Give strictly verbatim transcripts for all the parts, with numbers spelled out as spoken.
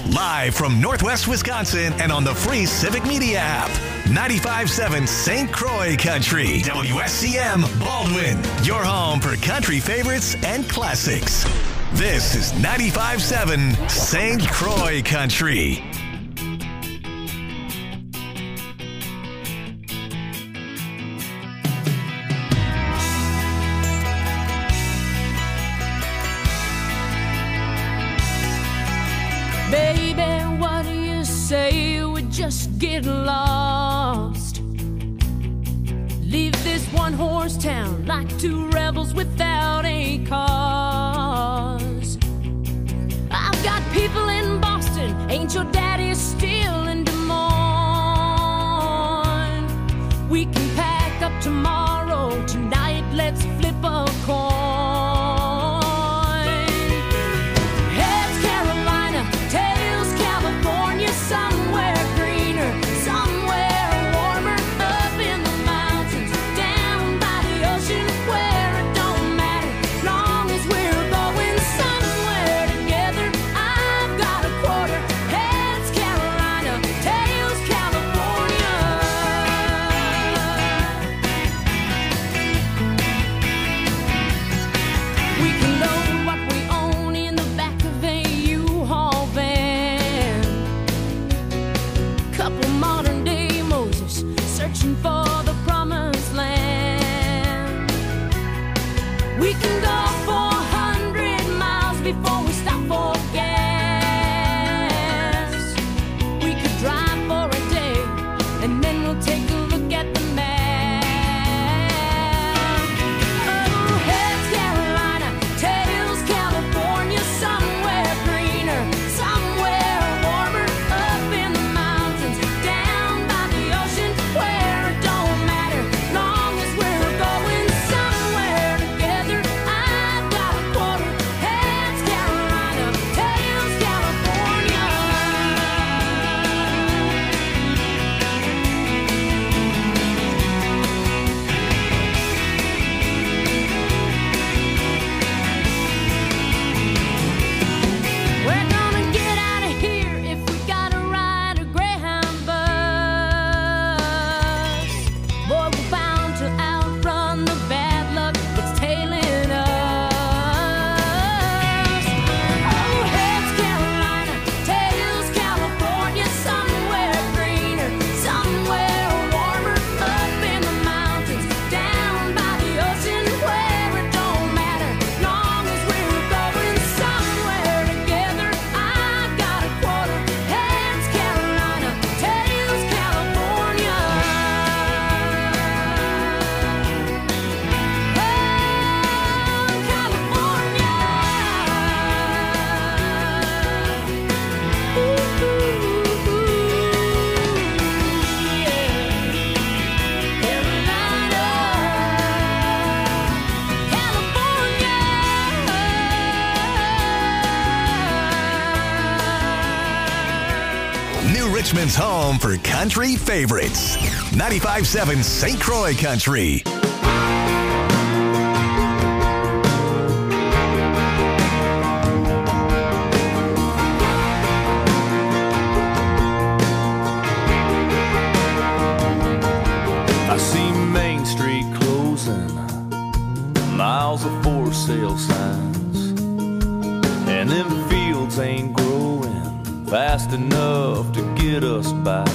Live from Northwest Wisconsin and on the free Civic Media app. ninety-five point seven Saint Croix Country. W S C M Baldwin. Your home for country favorites and classics. This is ninety-five point seven Saint Croix Country. Baby, what do you say we just get lost? Leave this one-horse town like two rebels without a cause. I've got people in Boston, ain't your daddy still in Des Moines? We can pack up tomorrow, tonight let's flip a coin. Somewhere greener, somewhere warmer, up in the mountains, down by the ocean, where it don't matter, long as we're going somewhere together. I've got a quarter, heads Carolina, tails California. We can load what we own in the back of a U-Haul van. Couple modern day Moses searching for the promised land. We can go four hundred miles before we stop for gas. We could drive for a day and then we'll take a look at the map. Oh, heads Carolina, tails California, somewhere greener, somewhere warmer, up in the mountains, down by the ocean, where it don't matter, long as we're going somewhere together. I've got a quarter, heads Carolina, tails California. We're gonna get out of here if we gotta ride a Greyhound bus. Boy, we're bound to outrun the bad luck that's tailing us. Oh, heads Carolina, tails California, somewhere greener, somewhere warmer, up in the mountains, down by the ocean, where it don't matter, long as we're going somewhere together. I've got a quarter, heads Carolina, tails California. Oh, California. Ooh, ooh, ooh, yeah. Carolina, California. New Richmond's home for country favorites. ninety-five point seven Saint Croix Country. I see Main Street closing, miles of for sale signs, and them fields ain't growing fast enough to get us by.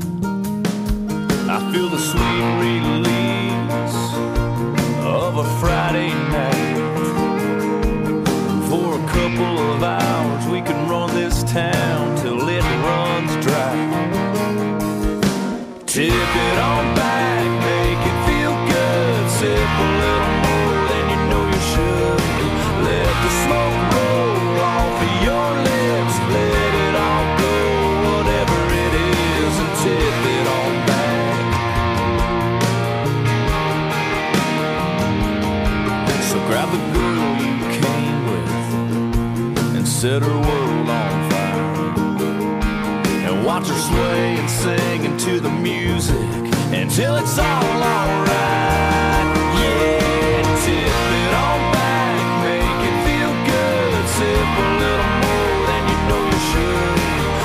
I feel the sweet release of a Friday night. For a couple of hours we can run this town till it runs dry. Tip it on back, make it feel good. Sip a little more than you know you should. Let the smoke roll off of your lips. Let it all go, whatever it is, and tip it on back. So grab the girl you came with and set her world on fire. And watch her sway and sing into the music until it's all alright. Yeah, tip it on back, make it feel good. Sip a little more than you know you should.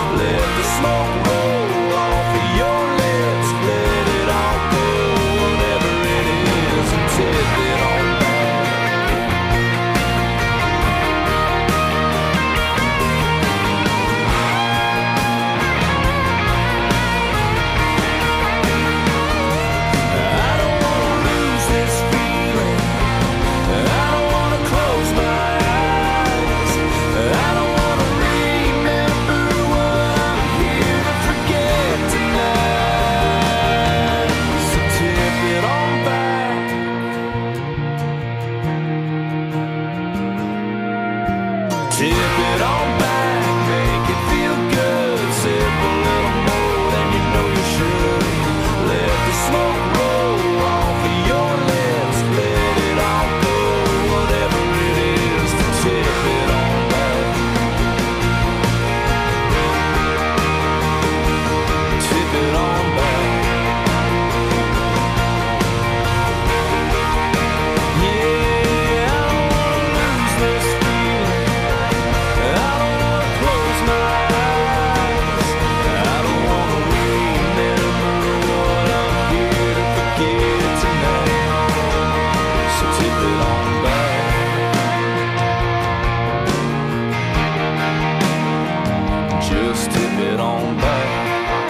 Step it on back.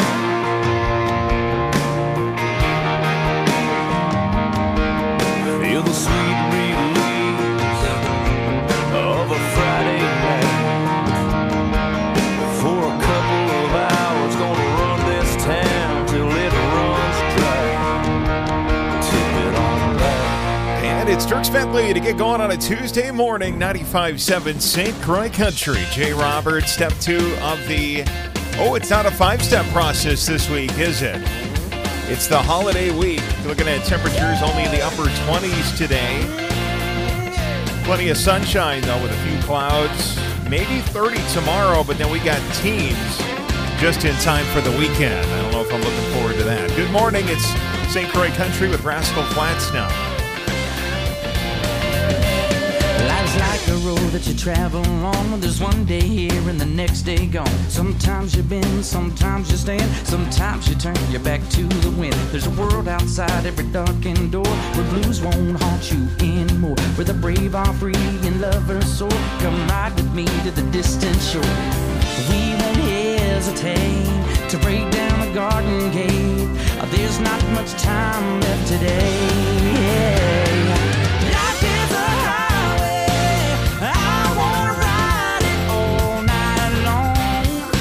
Feel the sweet release of a Friday night. For a couple of hours, gonna run this town till it runs dry. Tip it on back. And it's Dierks Bentley to get going on a Tuesday morning, ninety-five point seven Saint Croix Country. Jay Roberts, step two of the, oh, it's not a five-step process this week, is it? It's the holiday week. Looking at temperatures only in the upper twenties today. Plenty of sunshine, though, with a few clouds. Maybe thirty tomorrow, but then we got teens just in time for the weekend. I don't know if I'm looking forward to that. Good morning. It's Saint Croix Country with Rascal Flatts now. Life's like a road that you travel on. There's one day here and the next day gone. Sometimes you bend, sometimes you stand, sometimes you turn your back to the wind. There's a world outside every darkened door where blues won't haunt you anymore, where the brave are free and lovers soar. Come ride with me to the distant shore. We won't hesitate to break down the garden gate. There's not much time left today. Life is a highway, I wanna ride it all night long.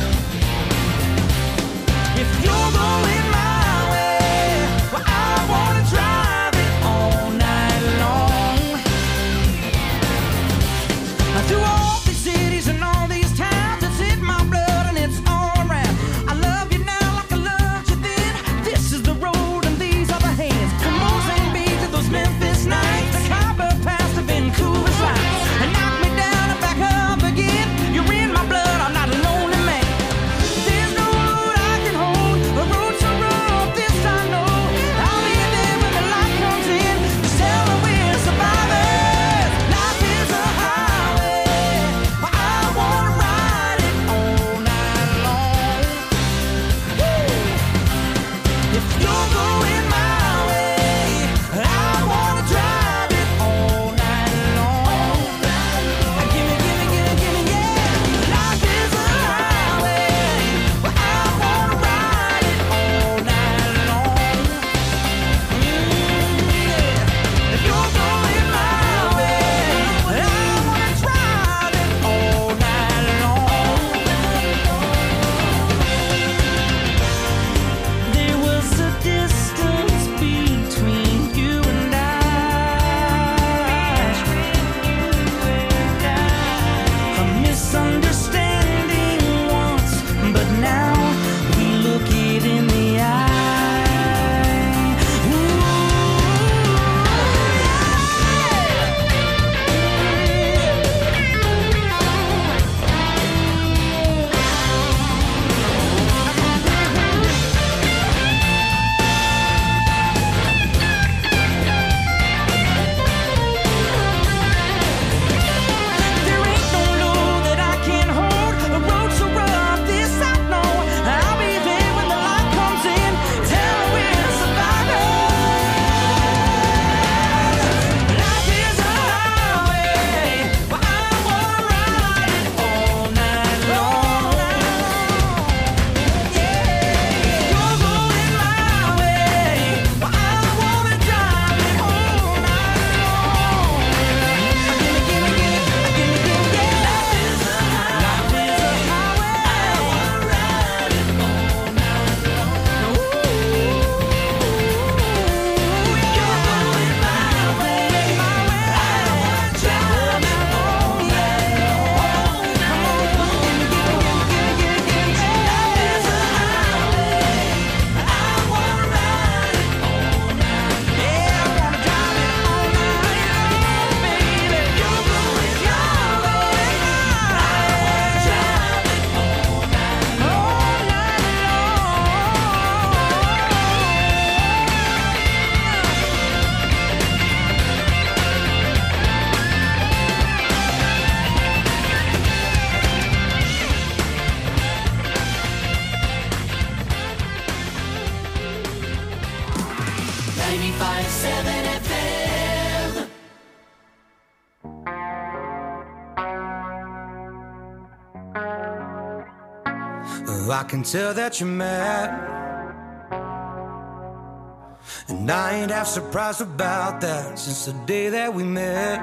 If you're going my way, well, I wanna drive it all night long. Through all these cities and all these towns, it's in my blood and it's all around. I love you now like I loved you then. This is the road and these are the hands. From Mozambique to those Memphis nights, the Copper Pass to Vancouver's lights. And knock me down and back up again. You're in my blood, I'm not a lonely man. There's no road I can hold, a road so rough, this I know. I'll be there when the light comes in. Just tell me we're survivors. Life is a highway, but I wanna ride it all night long. If you're going my way, I wanna drive it all night long. Gimme, gimme, gimme, gimme, yeah. Life is a highway, but I wanna ride it all night long. If you're going my way, I wanna drive it all night long. There was a distance between you and I, a misunderstanding once, but now we look it in the eye. There ain't no load that I can't hold, a road so rough, this I know. I'll be there when the light comes in. Tell me we're survivors. Life is a highway, but I wanna ride it all night long. Yeah, you're going my way, but I wanna drive it all night long. Gimme, gimme, gimme, gimme, gimme, yeah. Life is a highway, I wanna ride it all night long. You're going my way, my way, I wanna drive it all night long. Come on, gimme, gimme, gimme, gimme, gimme, gimme, life is a highway, I wanna ride it all night. Yeah, I wanna drive it all night long, baby. You're going your way, I wanna drive it all night, all night ninety-five point seven F M. Oh, I can tell that you're mad. And I ain't half surprised about that since the day that we met.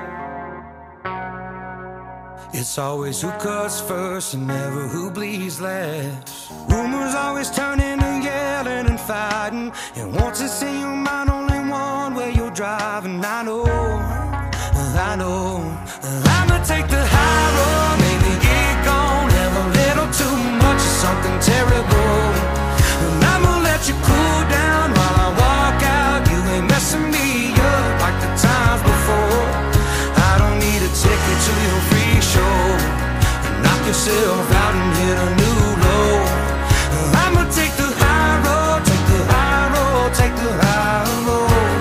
It's always who cuts first and never who bleeds last. Rumors always turn into yelling and fighting. And once it's in your mind, only one way you're driving. I know, I know. I'ma take the high road, maybe get gone. Have a little too much of something terrible. And I'ma let you cool down while I walk out. You ain't messing me up like the times before. I don't need a ticket to your free show. Knock yourself out and hit a new low. I'ma take the high road, take the high road, take the high road.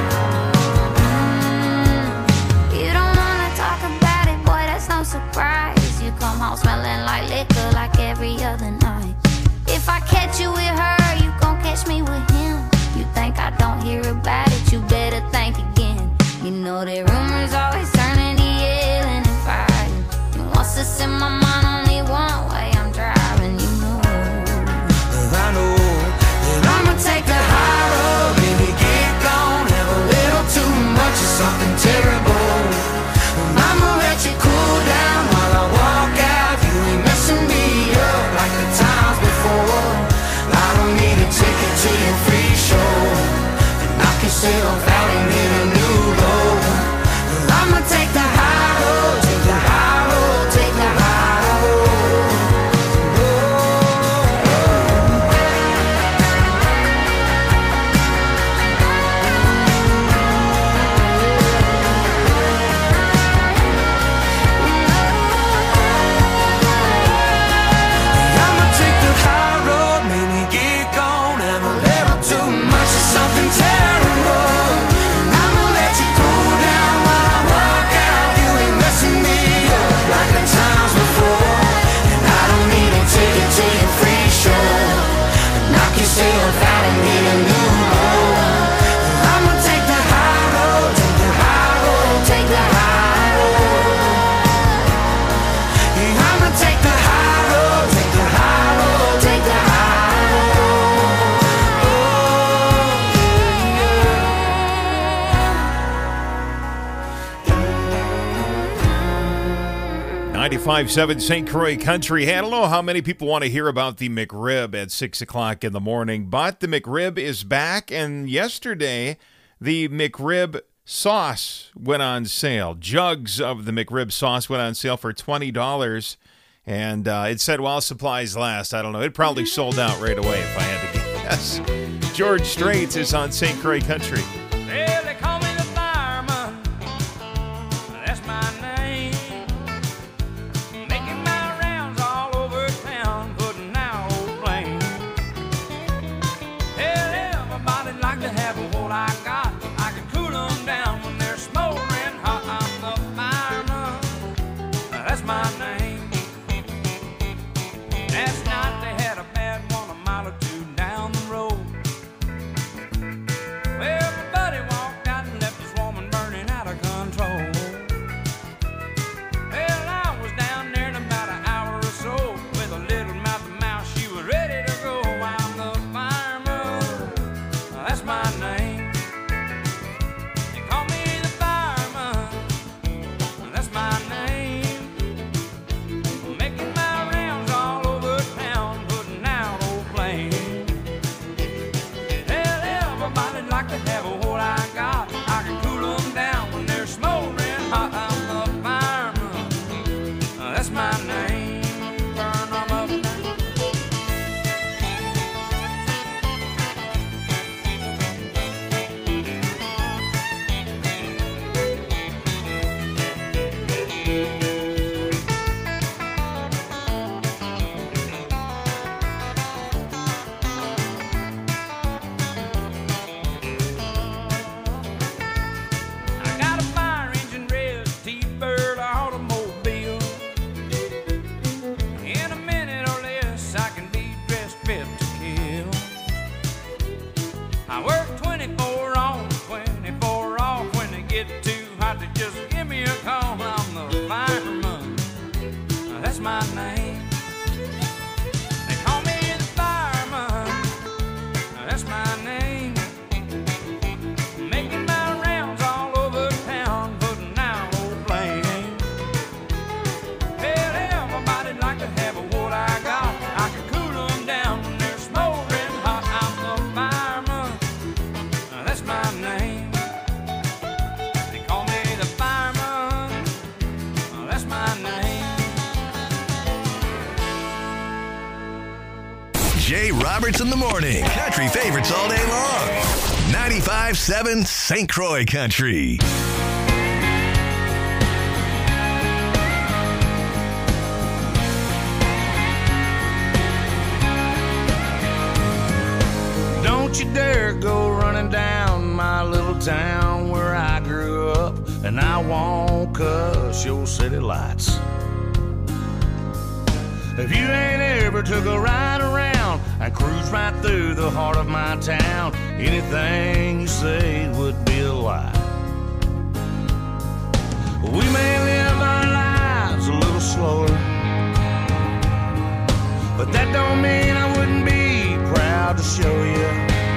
Mm, you don't wanna talk about it, boy, that's no surprise. You come home smelling like liquor like every other night. If I catch you with her, you gon' catch me with him. You think I don't hear about it, you better think again. You know that rumors always turn into yelling and fighting. And once it's in my mind, only one way I'm driving, you know. I know that I'ma take the high road, baby, get gone. Have a little too much of something terrible. I'ma let you cool down while I walk out. You ain't messing me up like the times before. I don't need a ticket to your free show. Knock yourself out and hit a new low. I'ma take the high road, take the high road, take the high road. I'ma take the high road, maybe get gone. Have a little too much of something terrible. I'ma let you cool down while I walk out. You ain't messing me up like the times before. And I don't need a ticket to your free show. Knock yourself out and hit a new low. I'ma take the high road, take the high road, take the high road. Yeah, I'ma take the high road, take the high road, take the high road. ninety-five point seven Saint Croix Country. Hey, I don't know how many people want to hear about the McRib at six o'clock in the morning, but the McRib is back, and yesterday the McRib sauce went on sale. Jugs of the McRib sauce went on sale for twenty dollars, and uh, it said while supplies last. I don't know. It probably sold out right away if I had to guess. George Straits is on Saint Croix Country. Well, they call me the fireman. That's my name. Making my rounds all over town, putting out old flames. Hell, everybody like to have what I got. I can cool them down when they're smoldering hot. I'm the fireman. That's my name. Last night they had a bad one a mile or two down the road. Well, Jay Roberts in the morning. Country favorites all day long. ninety-five seven Saint Croix Country. Don't you dare go running down my little town where I grew up, and I won't cuss your city lights. If you ain't ever took a ride around and cruise right through the heart of my town, anything you say would be a lie. We may live our lives a little slower, but that don't mean I wouldn't be proud to show you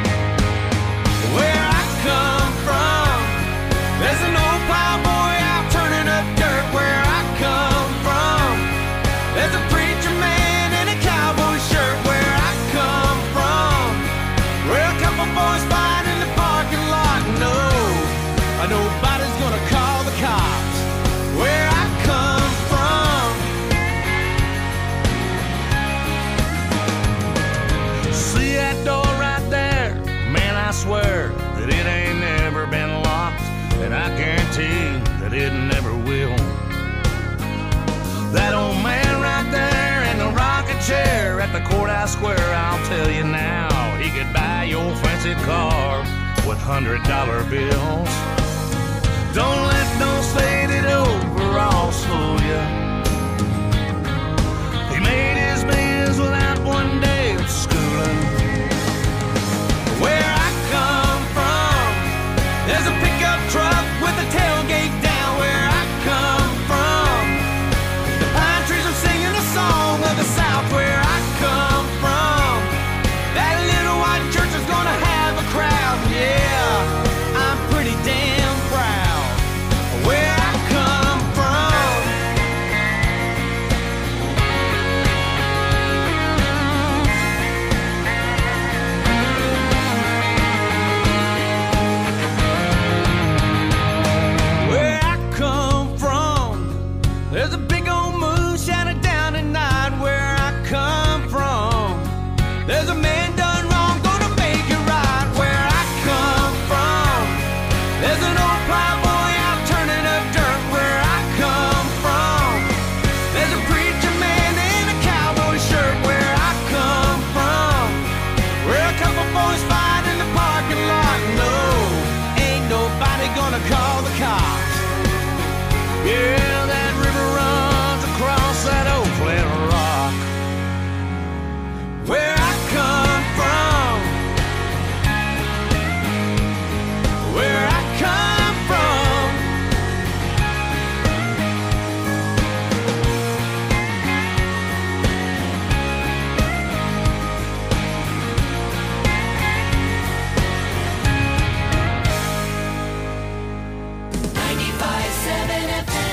where I come from. There's an old plowboy out turning up dirt where I come from. There's a preacher man in a cowboy shirt where I come from. Where a couple boys fight in the parking lot. No, nobody's gonna call the cops where I come from. See that door right there? Man, I swear that it ain't never been locked, and I guarantee that it never will. That old man right there in the rocking chair at the courthouse square, I'll tell you now, he could buy your fancy car with hundred dollar bills. Don't let those faded overalls fool you. He made his bills without one day of schooling. Where I come from, there's a pickup truck with a tailgate down where I come from. The pine trees are singing a song of the South where I come from. That little white church is gonna have a crowd, yeah, I'm pretty damn proud where I come from. Where I come from, there's a big old moon shining down at night where I come from. There's a man done wrong, gonna make it right where I come from. There's an old plowboy out turning up dirt where I come from. There's a preacher man in a cowboy shirt where I come from. Where a couple boys fight in the parking lot. No, ain't nobody gonna call the cops. Yeah, that river runs across that old flat rock. Where I come from, where I come from. ninety-five seven F M.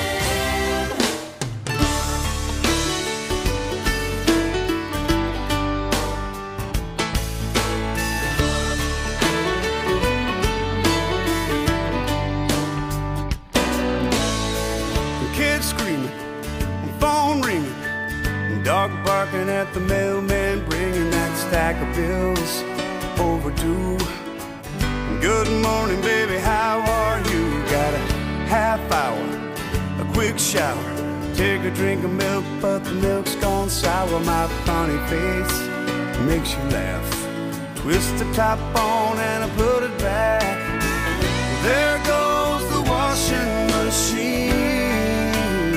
Kids screaming, phone ringing, dog barking at the mailman, bringing that stack of bills overdue. Good morning, baby, how are you? Got a half hour, a quick shower, take a drink of milk, but the milk's gone sour. My funny face makes you laugh. Twist the top on and I put it back. There goes the washing machine.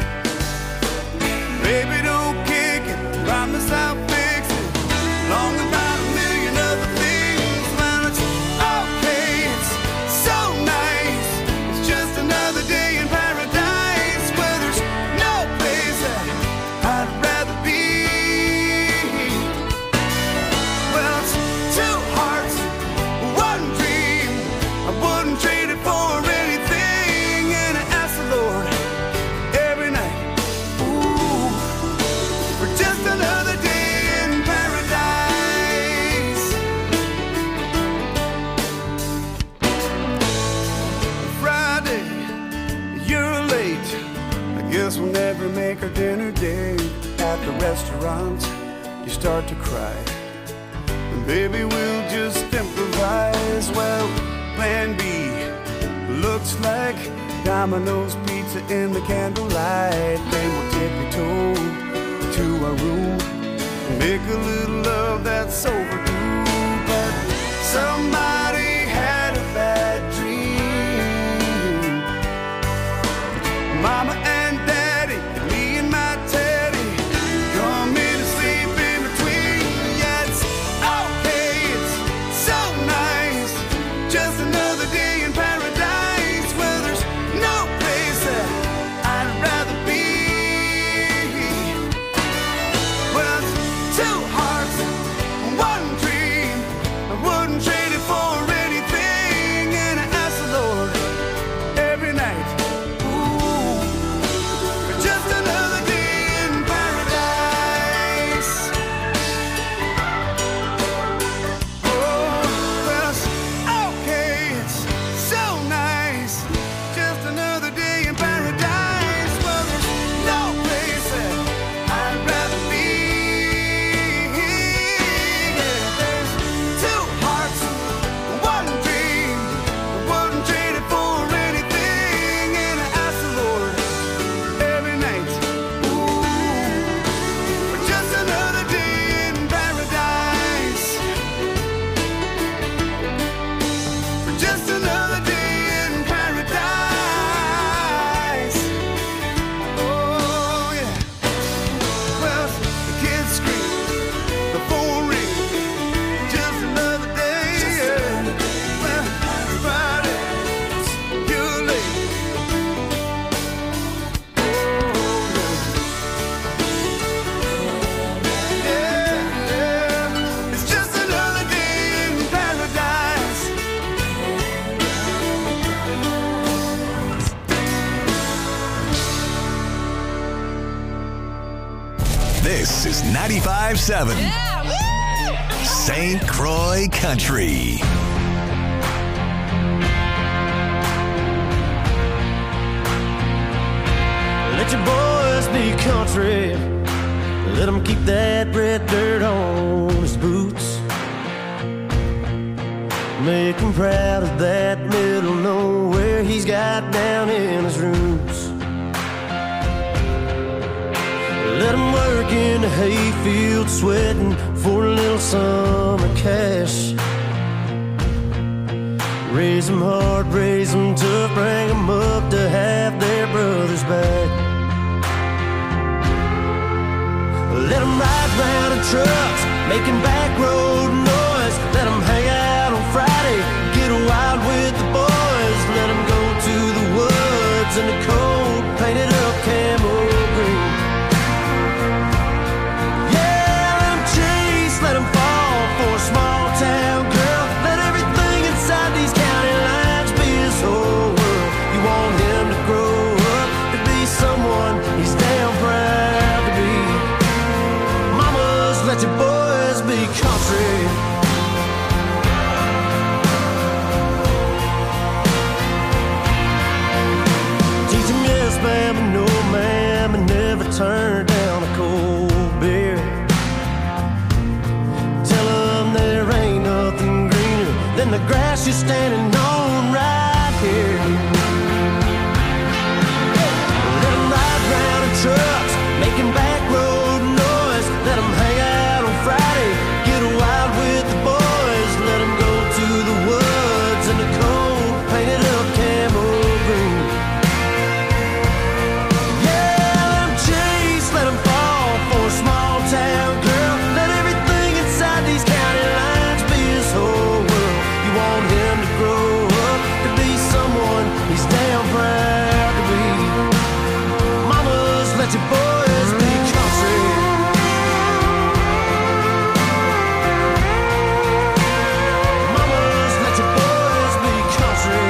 Baby, don't kick it, promise I'll fix it. Long about a million other things, man, it's okay, it's so nice. It's just another day in paradise where there's no place that I'd rather be. Well, it's two hearts, one dream. I wouldn't trade it for anything, and I ask the Lord every night, ooh, for just another day in paradise. Friday, you're late. I guess we'll never make our dinner date. At the restaurant, you start to cry. Baby, we'll just improvise. Well, plan B looks like Domino's pizza in the candlelight. Then we'll tiptoe to our room, make a little love that's overdue. But somebody had a bad dream. Mama and Daddy, me and my Teddy, come in and sleep in between. Yeah, it's okay, it's so nice. Just another day in paradise. Well, there's no place that I'd rather be. Well, it's two hearts, one dream. I wouldn't trade it for anything. And I ask the Lord every night, ooh, for just another day in paradise. Oh, well, it's okay, it's so nice. Just another day in paradise. Well, there's no place that I'd rather be. Yeah, there's two hearts, one dream. I wouldn't trade it for anything. And I ask the Lord every night, ooh, for just another day in paradise. For just another day in paradise. Oh, yeah. Well, the kids scream, the phone rings. Just another day, yeah. Well, it's Friday, you're late. Oh, yeah, yeah. It's just another day in paradise. This is ninety-five seven Saint Croix Country. Let your boys be country. Let them keep that red dirt on his boots. Make him proud of that middle nowhere he's got down in his roots. Let him work in the hayfield sweating for a little summer cash. Raise them hard, raise them tough, bring them up to have their brothers back. Let them ride round in trucks, making back road noise. Let them hang out on Friday, get wild with the boys. Let them go to the woods in the cold, painted up camo green. Yeah, let them chase, let them fall for a small town girl. Let everything inside these county lines be his whole world. You want him to grow up to be someone he's damn proud to be. Mamas, let your boys be country. Teach him yes, ma'am, and no, ma'am, and never turn down a cold beer. Tell him there ain't nothing greener than the grass you're standing on right here. Let 'em ride round in trucks, making back road noise. Let 'em hang out on Friday, get wild with the boys. Let 'em go to the woods in the cold, painted up camo green. Yeah, let 'em chase, let 'em fall for a small town girl. Let everything inside these county lines be his whole world. You want him to grow up to be someone he's damn proud to be. Mamas, let your boys be country. Mamas, let your boys be country.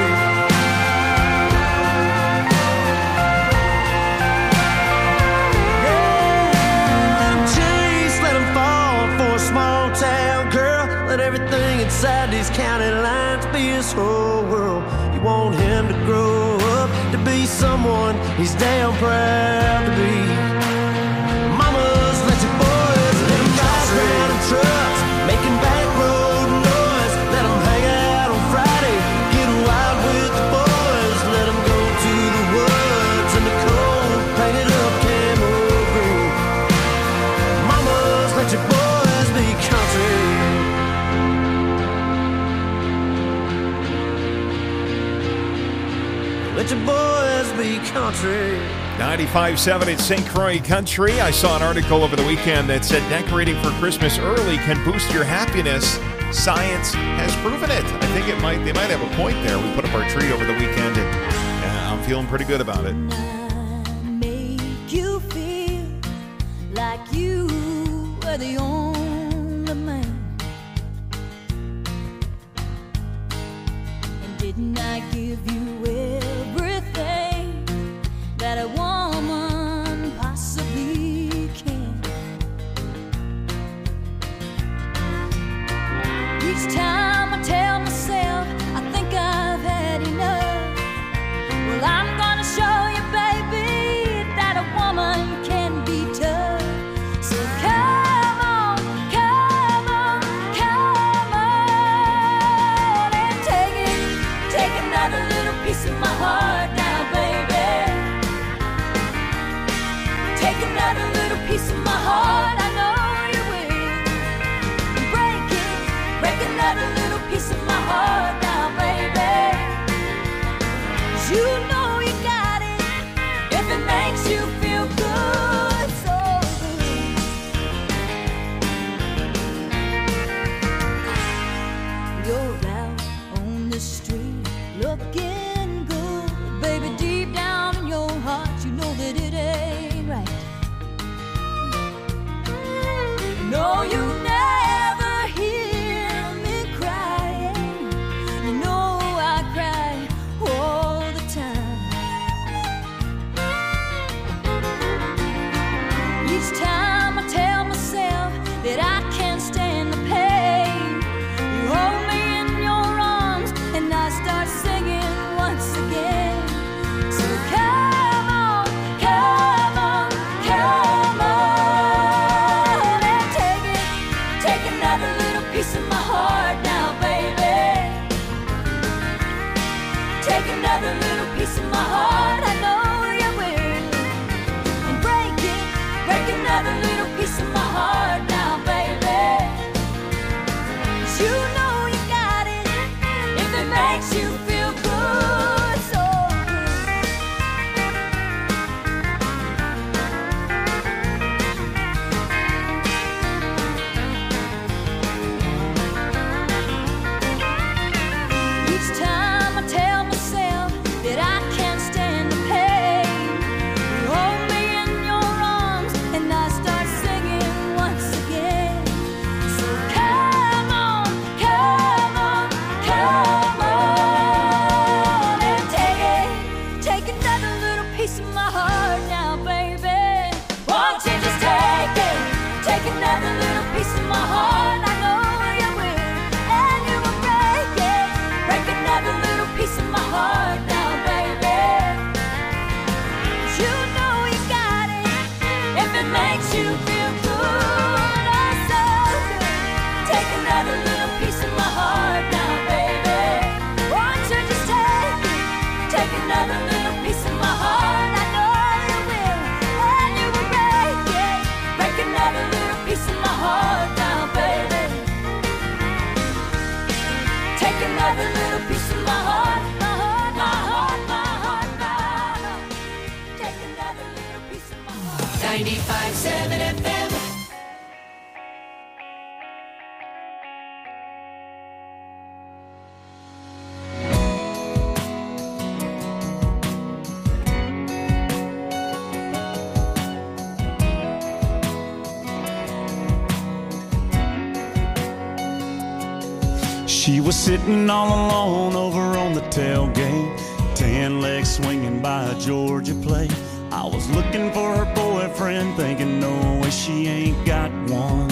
Yeah, let 'em chase, let 'em fall for a small town girl. Let everything inside these county lines be his whole world. You want him to grow up to be someone he's damn proud to be. Mamas, let your boys let 'em ride round in trucks, making back road let your boys be country. ninety-five seven at Saint Croix Country. I saw an article over the weekend that said decorating for Christmas early can boost your happiness. Science has proven it. I think it might. They might have a point there. We put up our tree over the weekend, and uh, I'm feeling pretty good about it. I make you feel like you were the only man. And didn't I give you everything that a woman possibly can? Each time I tell myself I think I've had enough, well, I'm gonna show you, baby, that a woman can be tough. So come on, come on, come on, and take it, take another little piece of my heart now, baby. Take another little piece of my heart, I know you will. Break it, break another little piece of my heart now, baby. 'Cause you know you got it, if it makes you feel good, so good. You're out on the street looking good, baby, deep down in your heart you know that it ain't right. No, you never hear me crying. You know I cry all the time. Each time I tell myself that I can't stand the pain, you hold me in your arms and I start singing once again. So come on, come on, come on, and take it, take another little piece of my heart now, baby. Take another little piece of my heart, I know you will. And break it, break another little piece of my heart now, baby. 'Cause you know you got it, if it makes you feel good, so good. Each time I tell myself that I can't stand the pain, you hold me in your arms and I start singing once again. So come on, come on, come on, and take it, take another little piece of my heart now, baby. Won't you just take it, take another little piece of my heart, I know you will, and you will break it, break another little piece of my heart now, baby. 'Cause you know you got it, if it makes you feel good, oh so good. Take another little piece of my heart now, baby. Won't you just take it, take another little piece of my heart, I know you will, and you will break it, break another little piece of my heart now, baby. Take another little piece of my heart, my heart, my heart, my heart, my heart. Take another little piece of my heart. ninety-five seven F M. She was sitting all alone over on the tailgate, tan legs swinging by a Georgia plate. I was looking for her boyfriend, thinking no way she ain't got one.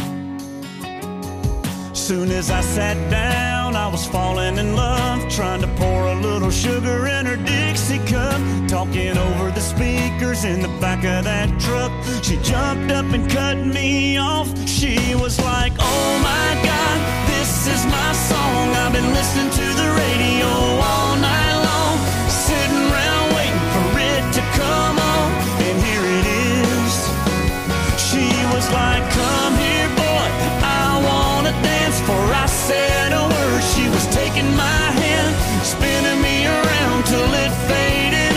Soon as I sat down, I was falling in love, trying to pour a little sugar in her Dixie cup, talking over the speakers in the back of that truck. She jumped up and cut me off. She was like, oh my God, this is my song. I've been listening to the radio all night long, sitting around waiting for it to come on, and here it is. She was like, come here boy, I wanna dance. Before I said a word, she was taking my hand, spinning me around till it faded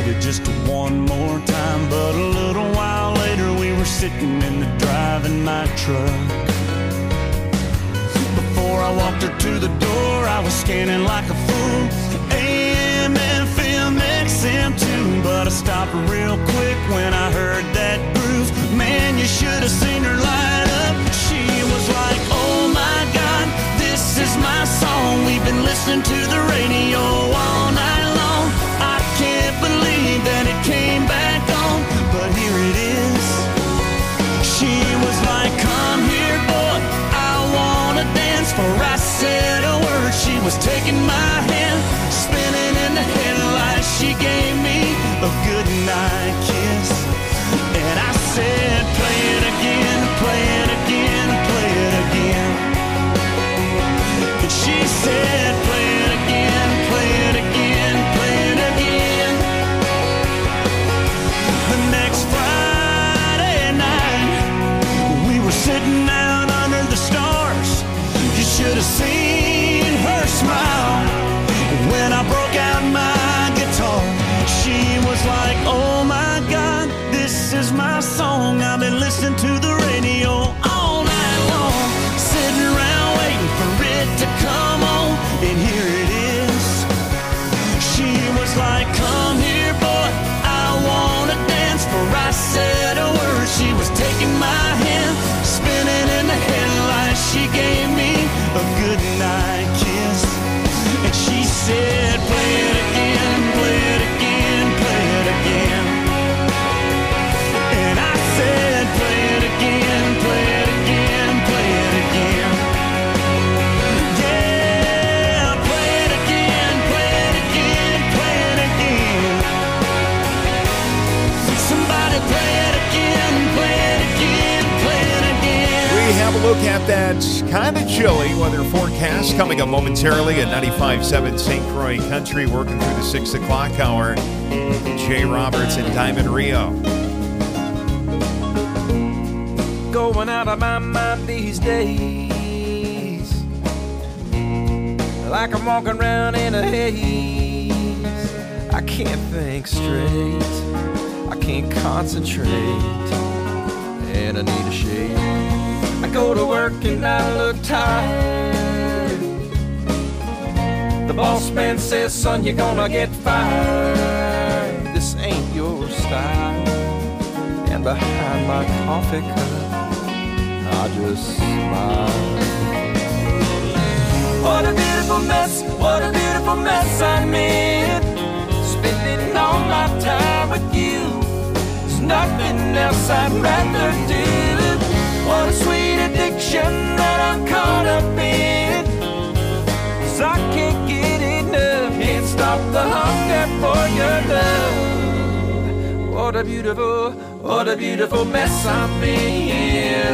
it just one more time. But a little while later we were sitting in the driving my truck. Before I walked her to the door, I was scanning like a fool. A M, F M, X M too. But I stopped real quick when I heard that groove. Man, you should have seen her light up. She was like, oh my God, this is my song. We've been listening to the radio all night long. I can't believe that it came back on, but here it is. She was like, come here, boy, I wanna dance. For I said a word, she was taking my hand, spinning in the headlights. She gave me a goodnight kiss, and I said, play it again, play it again, play it again. And she said, play it again, play it again, play it again. The next Friday night, we were sitting out under the stars. You should have seen her smile when I broke out my guitar. She was like, oh my God, this is my song. I've been listening to the radio all night long, sitting around waiting for it to come on, and here it is. She was like, come here, boy, I wanna dance. For I said a word, she was taking my hand, spinning in the headlights. She gave me a goodnight kiss, and she said, play it again, play it again, play it again. And I said, play it again, play it again, play it again. Yeah, play it again, play it again, play it again. Somebody play it again, play it again, play it again. We have a look at that kind of chilly weather forecast coming up momentarily at ninety-five point seven Saint Croix Country, working through the six o'clock hour. Jay Roberts and Diamond Rio. Going out of my mind these days, like I'm walking around in a haze. I can't think straight, I can't concentrate, and I need a shade. I go to work and I look tired. The boss man says, son, you're gonna get fired. This ain't your style. And behind my coffee cup, I just smile. What a beautiful mess, what a beautiful mess I'm in. Spending all my time with you, there's nothing else I'd rather do. What a sweet addiction that I'm caught up in, 'cause I can't get enough, can't stop the hunger for your love. What a beautiful, what a beautiful mess I'm in.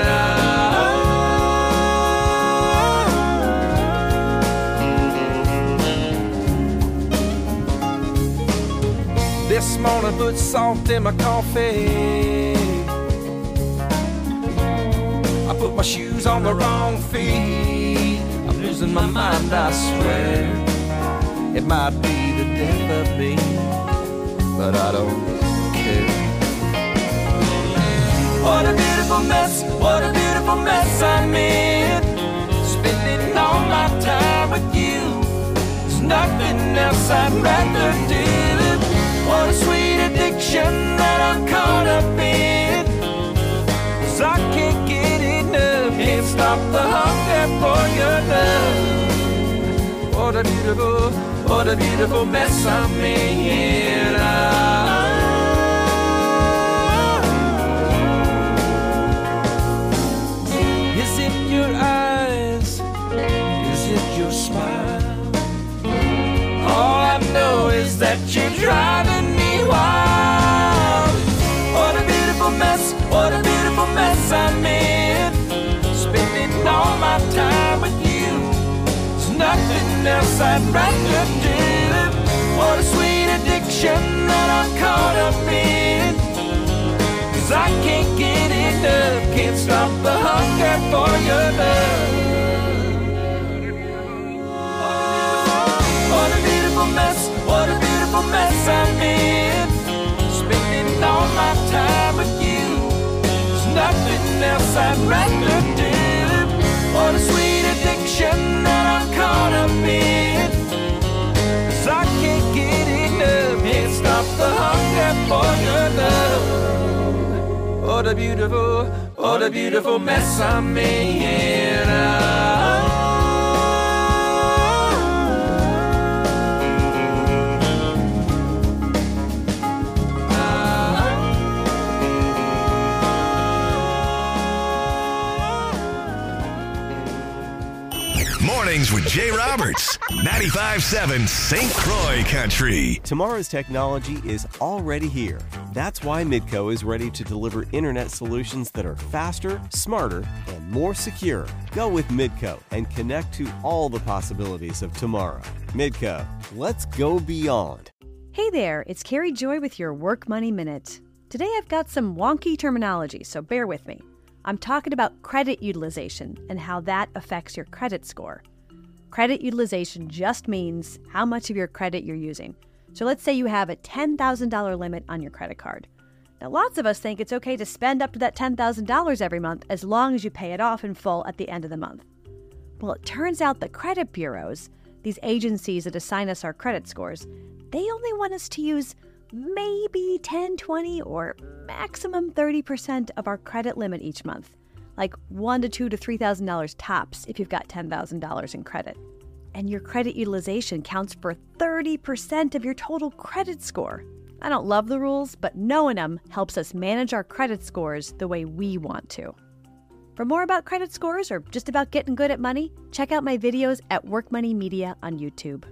This morning put salt in my coffee, I put my shoes on the wrong feet. I'm losing my mind, I swear. It might be the death of me, but I don't care. What a beautiful mess, what a beautiful mess I'm in. Spending all my time with you, there's nothing else I'd rather do. What a sweet addiction that I'm caught up in, 'cause I can't get enough, can't stop the hunger for your love. What a beautiful, what a beautiful mess I'm in. Ah. Is it your eyes? Is it your smile? All I know is that you're driving me wild. What a beautiful mess, what a beautiful mess I'm in. Spending all my time with you, there's nothing else I'd rather do. What a sweet addiction that I'm caught up in, 'cause I can't get enough, can't stop the hunger for your love. What a beautiful mess, what a beautiful mess I'm in. that record dealer. What a sweet addiction that I'm caught up in. 'Cause I can't get enough, can't stop the hunger for your love. What a beautiful, what a beautiful mess I'm in. Oh. Mornings with Jay Roberts, ninety-five seven Saint Croix Country. Tomorrow's technology is already here. That's why Midco is ready to deliver internet solutions that are faster, smarter, and more secure. Go with Midco and connect to all the possibilities of tomorrow. Midco, let's go beyond. Hey there, it's Carrie Joy with your Work Money Minute. Today I've got some wonky terminology, so bear with me. I'm talking about credit utilization and how that affects your credit score. Credit utilization just means how much of your credit you're using. So let's say you have a ten thousand dollars limit on your credit card. Now, lots of us think it's okay to spend up to that ten thousand dollars every month as long as you pay it off in full at the end of the month. Well, it turns out the credit bureaus, these agencies that assign us our credit scores, they only want us to use maybe ten, twenty, or maximum thirty percent of our credit limit each month. Like one to two to three thousand dollars tops if you've got ten thousand dollars in credit. And your credit utilization counts for thirty percent of your total credit score. I don't love the rules, but knowing them helps us manage our credit scores the way we want to. For more about credit scores or just about getting good at money, check out my videos at Work Money Media on YouTube.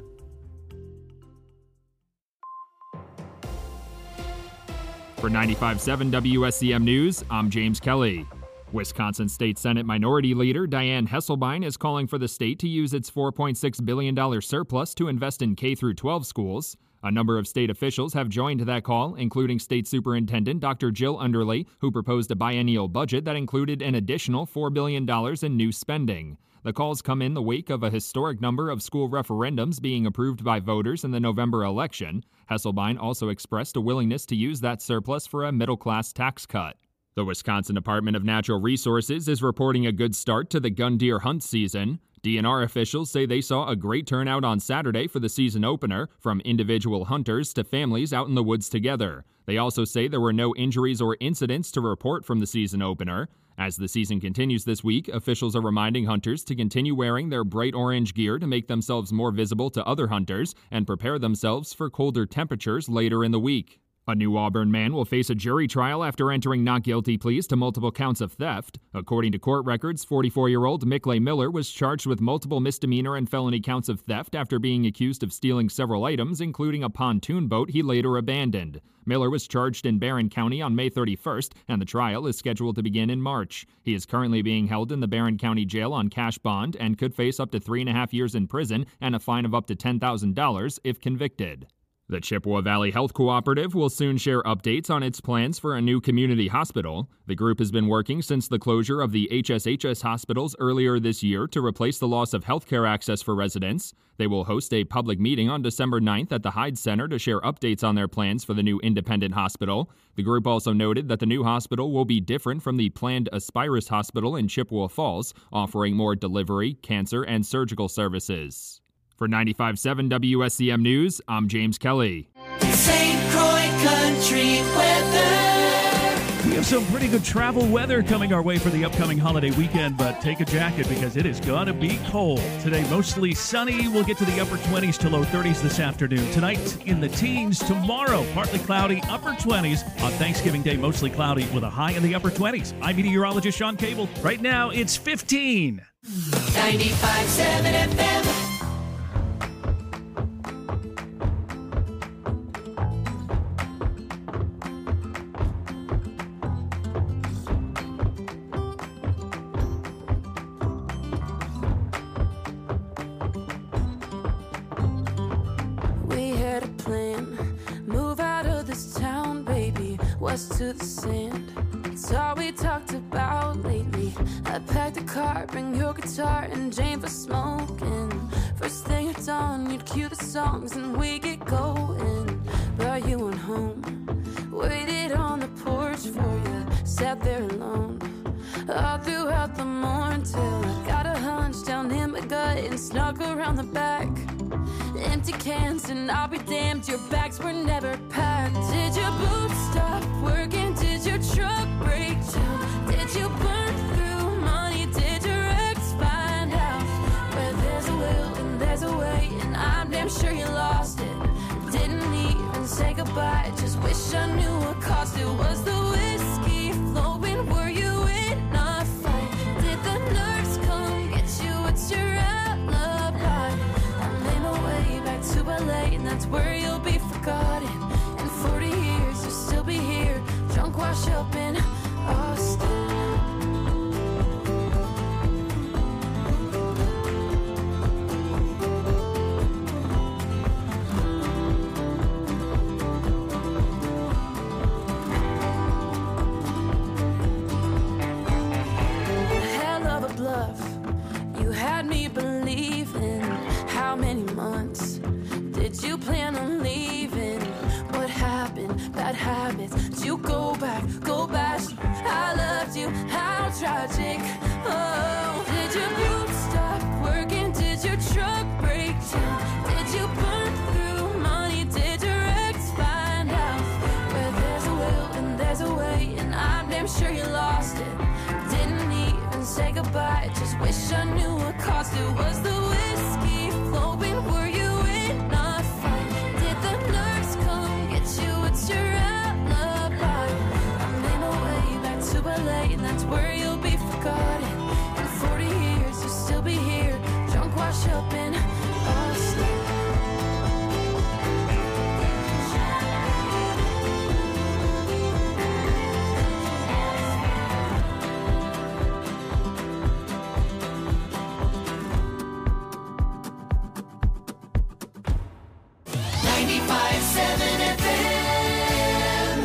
For ninety-five seven W S C M News, I'm James Kelly. Wisconsin State Senate Minority Leader Diane Hesselbein is calling for the state to use its four point six billion dollars surplus to invest in K through twelve schools. A number of state officials have joined that call, including State Superintendent Doctor Jill Underley, who proposed a biennial budget that included an additional four billion dollars in new spending. The calls come in the wake of a historic number of school referendums being approved by voters in the November election. Hesselbein also expressed a willingness to use that surplus for a middle-class tax cut. The Wisconsin Department of Natural Resources is reporting a good start to the gun deer hunt season. D N R officials say they saw a great turnout on Saturday for the season opener, from individual hunters to families out in the woods together. They also say there were no injuries or incidents to report from the season opener. As the season continues this week, officials are reminding hunters to continue wearing their bright orange gear to make themselves more visible to other hunters and prepare themselves for colder temperatures later in the week. A New Auburn man will face a jury trial after entering not guilty pleas to multiple counts of theft. According to court records, forty-four-year-old Mickley Miller was charged with multiple misdemeanor and felony counts of theft after being accused of stealing several items, including a pontoon boat he later abandoned. Miller was charged in Barron County on May thirty-first, and the trial is scheduled to begin in March. He is currently being held in the Barron County Jail on cash bond and could face up to three and a half years in prison and a fine of up to ten thousand dollars if convicted. The Chippewa Valley Health Cooperative will soon share updates on its plans for a new community hospital. The group has been working since the closure of the H S H S hospitals earlier this year to replace the loss of healthcare access for residents. They will host a public meeting on December ninth at the Hyde Center to share updates on their plans for the new independent hospital. The group also noted that the new hospital will be different from the planned Aspirus Hospital in Chippewa Falls, offering more delivery, cancer, and surgical services. For ninety-five seven W S C M News, I'm James Kelly. Saint Croix Country weather. We have some pretty good travel weather coming our way for the upcoming holiday weekend, but take a jacket because it is going to be cold. Today, mostly sunny. We'll get to the upper twenties to low thirties this afternoon. Tonight, in the teens. Tomorrow, partly cloudy, upper twenties. On Thanksgiving Day, mostly cloudy with a high in the upper twenties. I'm meteorologist Sean Cable. Right now, it's fifteen. ninety-five seven F M. West to the sand. It's all we talked about lately. I packed a car, bring your guitar and Jane for smoking. First thing at dawn, you'd cue the songs and we get going. But you went home, waited on the porch for you, sat there alone. All the morn till I got a hunch down in my gut and snuck around the back. Empty cans and I'll be damned, your bags were never packed. Did your boots stop working? Did your truck break down? Did you burn through money? Did your ex find out? Where there's a will and there's a way, and I'm damn sure you lost it. Didn't even say goodbye, just wish I knew what cost it. Was the whiskey flowing? Were you in a fight? Did the nerves come get you? What's your alibi? I made my way back to L A, and that's where you'll be forgotten. In forty years, you'll still be here, drunk, washed up in Austin. You had me believing. How many months did you plan on leaving? What happened? Bad habits. Did you go back? Go back. I loved you. How tragic. Oh, did your boots stop working? Did your truck break down? Did you burn through money? Did your ex find out? Where there's a will and there's a way, and I'm damn sure you lost it. Didn't even say goodbye, just wish I knew what cost it. Was the whiskey flowing? Were you in a fight? Did the nerves come get you? What's your alibi? I made my way back to L A, and that's where you'll be forgotten. In forty years, you'll still be here, drunk, washed up in Austin. ninety-five seven F M.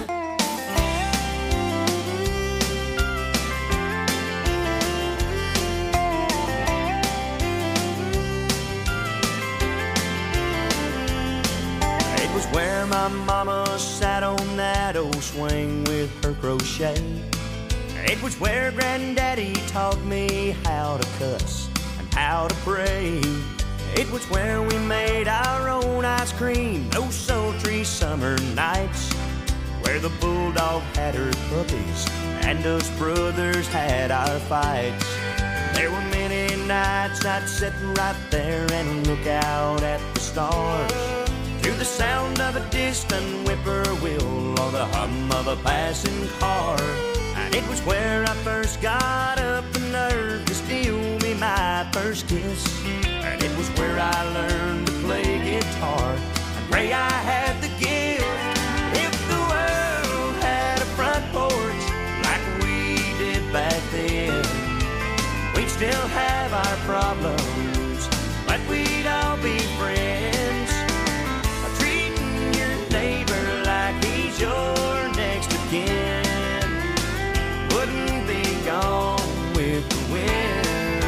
It was where my mama sat on that old swing with her crochet. It was where Granddaddy taught me how to cuss and how to pray. It was where we made our own ice cream those sultry summer nights, where the bulldog had her puppies and us brothers had our fights. There were many nights I'd sit right there and look out at the stars, to the sound of a distant whippoorwill or the hum of a passing car. And it was where I first got up the nerve to steal me my first kiss. And it was where I learned to play guitar and pray I had the gift. If the world had a front porch like we did back then, we'd still have our problems, but we'd all be friends. Treating your neighbor like he's your next of kin wouldn't be gone with the wind.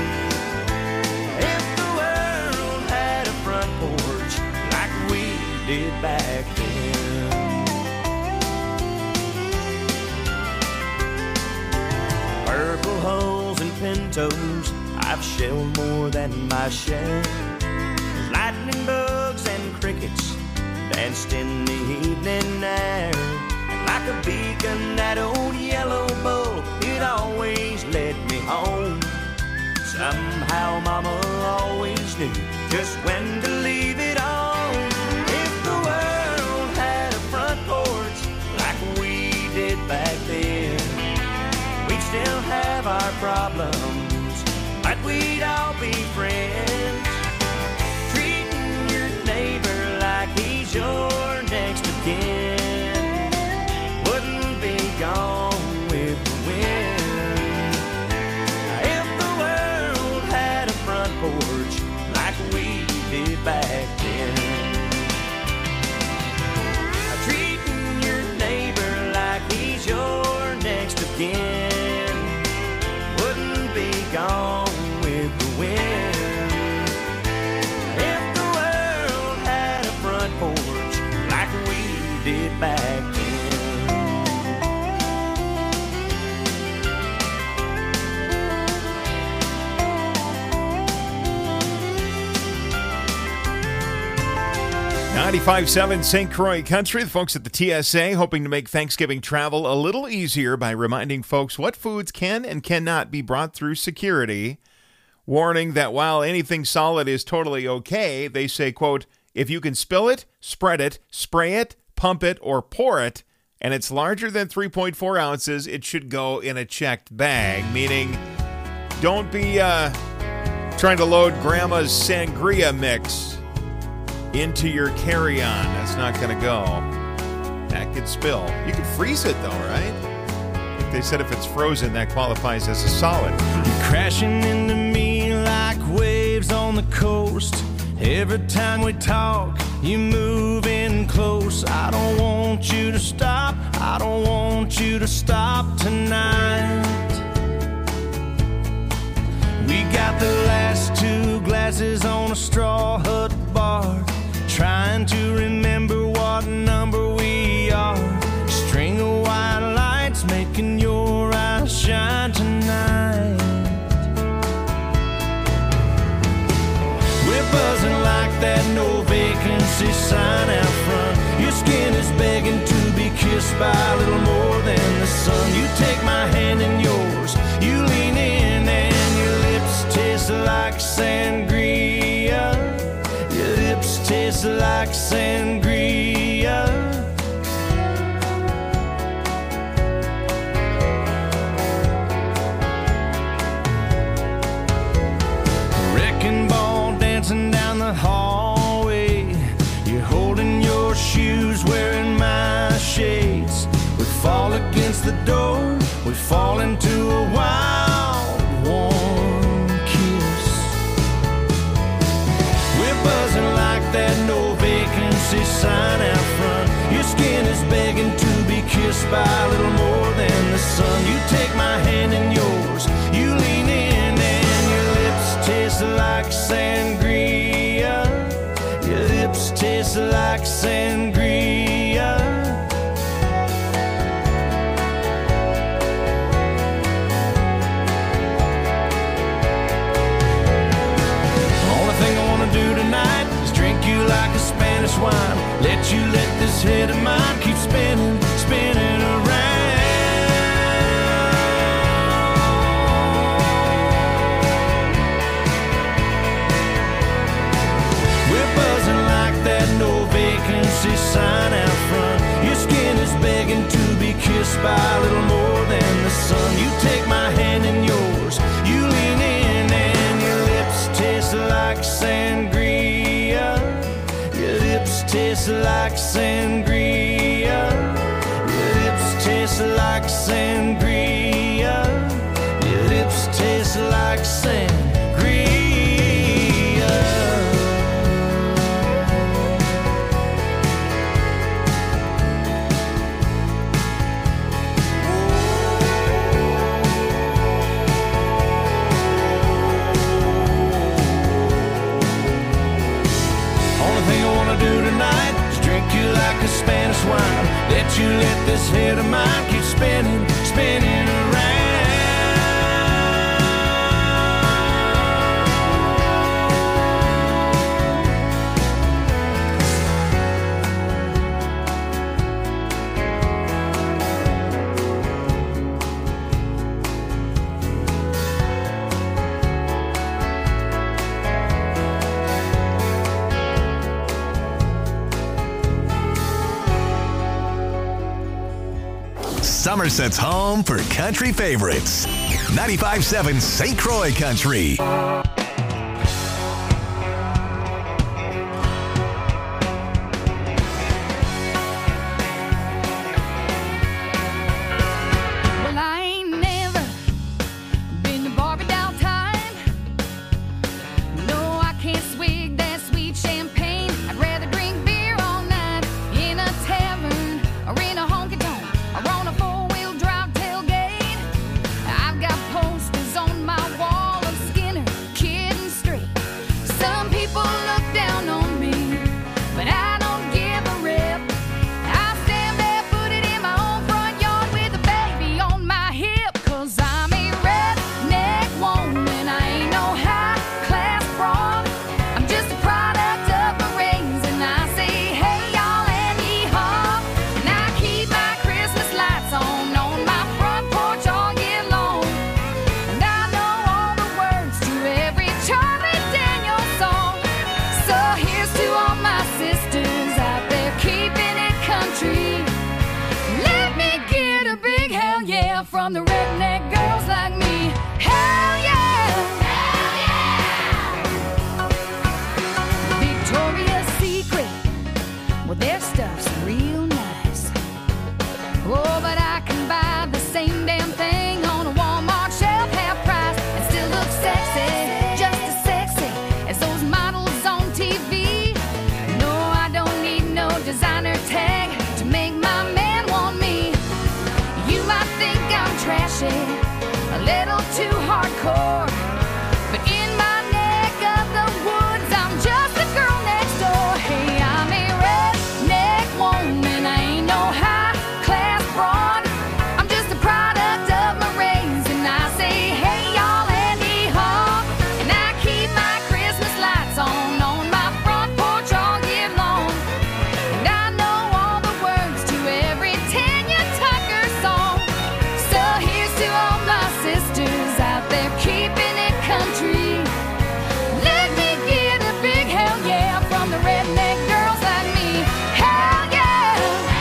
Did back then. Purple hulls and pintos I've shelled more than my share. Lightning bugs and crickets danced in the evening air. And like a beacon, that old yellow bull, it always led me home. Somehow mama always knew just when to leave it on. Back then, we'd still have our problems, but we'd all be friends. Treating your neighbor like he's your next of kin wouldn't be gone with the wind. If the world had a front porch like we did back then. Your next of kin wouldn't be gone with the wind. If the world had a front porch like we did ninety-five point seven Saint Croix Country. The folks at the T S A hoping to make Thanksgiving travel a little easier by reminding folks what foods can and cannot be brought through security. Warning that while anything solid is totally okay, they say, quote, if you can spill it, spread it, spray it, pump it, or pour it, and it's larger than three point four ounces, it should go in a checked bag, meaning don't be uh, trying to load grandma's sangria mix into your carry-on. That's not going to go. That could spill. You could freeze it, though, right? I think they said if it's frozen, that qualifies as a solid. You're crashing into me like waves on the coast. Every time we talk, you move in close. I don't want you to stop. I don't want you to stop tonight. We got the last two glasses on a straw hut bar, trying to remember what number we are. String of white lights making your eyes shine tonight. We're buzzing like that no vacancy sign out front. Your skin is begging to be kissed by a little more than the sun. You take my hand in yours, you lean in, and your lips taste like sangria. Your lips taste like sangria. Wrecking ball dancing down the hallway. You're holding your shoes, wearing my shades. We fall against the door, we fall into a wild, warm kiss. We're buzzing like that no vacancy sign out front. Your skin is begging to be kissed by a little more than the sun. You take my hand in yours, you lean in, and your lips taste like sangria. Your lips taste like sangria. Do tonight is drink you like a Spanish wine. Let you let this head of mine keep spinning, spinning around. We're buzzing like that no vacancy sign out front. Your skin is begging to be kissed by a little more than the sun. You take my hand in yours, you lean in, and your lips taste like sangria. Your lips taste like sangria. Your lips taste like sangria. Your lips taste like sangria. Do tonight is drink you like a Spanish wine. Let you let this head of mine keep spinning, spinning around. Somerset's home for country favorites. ninety-five point seven Saint Croix Country. Well, I ain't never been to Barbie doll time. No, I can't swig that sweet champagne. I'd rather drink beer all night in a tavern or in a honky-tonk or on a four-wheel drive tailgate. I've got posters on my wall of Skinner, from the redneck girls like me. Hell yeah! Hell yeah! Victoria's Secret, well, their stuff's real nice. Oh, but I can buy the same damn thing on a Walmart shelf, half price, and still look sexy, just as sexy as those models on T V. No, I don't need no designer tag to make my man want me. You might think I'm trashy, a little too hardcore, but in my neck of the woods, I'm just a girl next door. Hey, I'm a redneck woman, I ain't no high-class broad. I'm just a product of my race, and I say, hey, y'all, and hee-haw. And I keep my Christmas lights on on my front porch all year long. And I know all the words to every Tanya Tucker song. So here's to all my sisters out there keeping it country. Let me get a big hell yeah from the redneck girls like me. Hell yeah!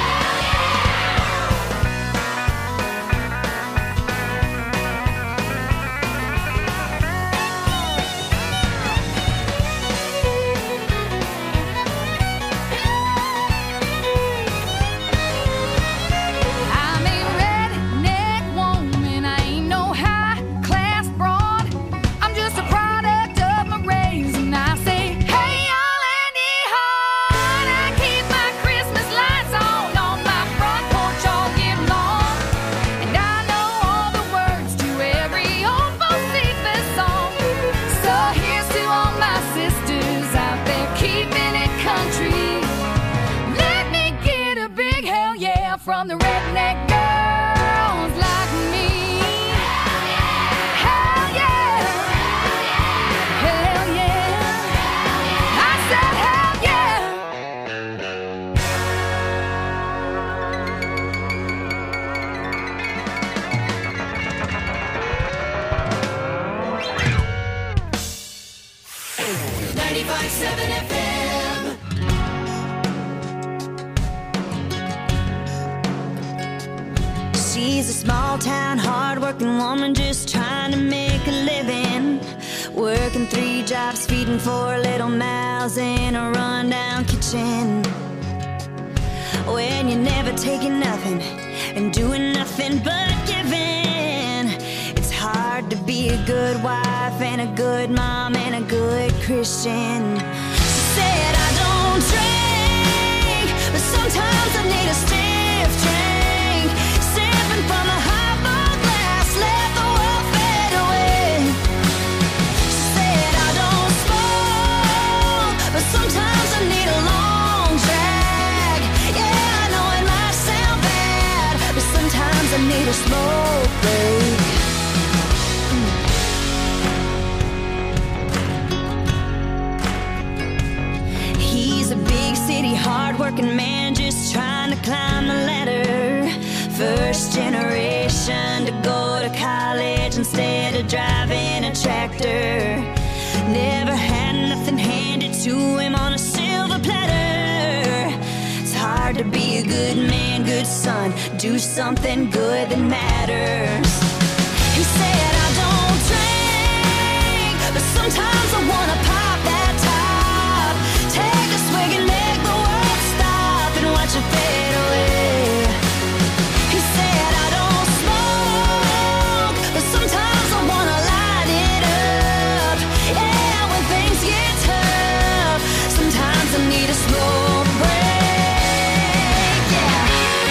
I'm a redneck woman, I ain't no high-class broad. I'm just a product of my race, and I say, hey, y'all, and hee-haw. And I keep my Christmas lights on on my front porch all year long. And I know all the words to every old Bocephus song. So here's to all my sisters out there keeping it country. Let me get a big hell yeah from the redneck girls like me. Hell yeah! Hell yeah! I said hell yeah! ninety-five seven F M. She's a small town, hard-working woman just trying to make a living. Working three jobs, feeding four little mouths in a rundown kitchen. When you're never taking nothing and doing nothing but giving, it's hard to be a good wife and a good mom and a good Christian. She said, I don't drink, but sometimes I need a stiff drink. Sipping from a highball glass, let the world fade away. She said, I don't smoke, but sometimes I need a long drag. Yeah, I know it might sound bad, but sometimes I need a smoke break. He's a big city, hard-working man just trying to climb the ladder. First generation to go to college instead of driving a tractor. Never had nothing handed to him on a silver platter. It's hard to be a good man, good son, do something good that matters. He said, I don't drink, but sometimes I wanna pop that top. Take a swig and make the world stop and watch it fade away. He said, I don't smoke, but sometimes I wanna light it up. Yeah, when things get tough, sometimes I need a smoke break. Yeah.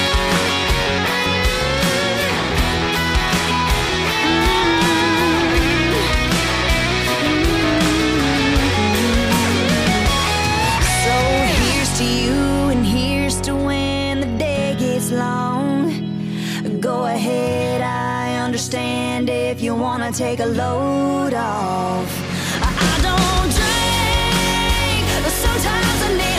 So here's to you and here's to when the day gets long. Go ahead, I understand if you wanna take a load off. I I don't drink, but sometimes I need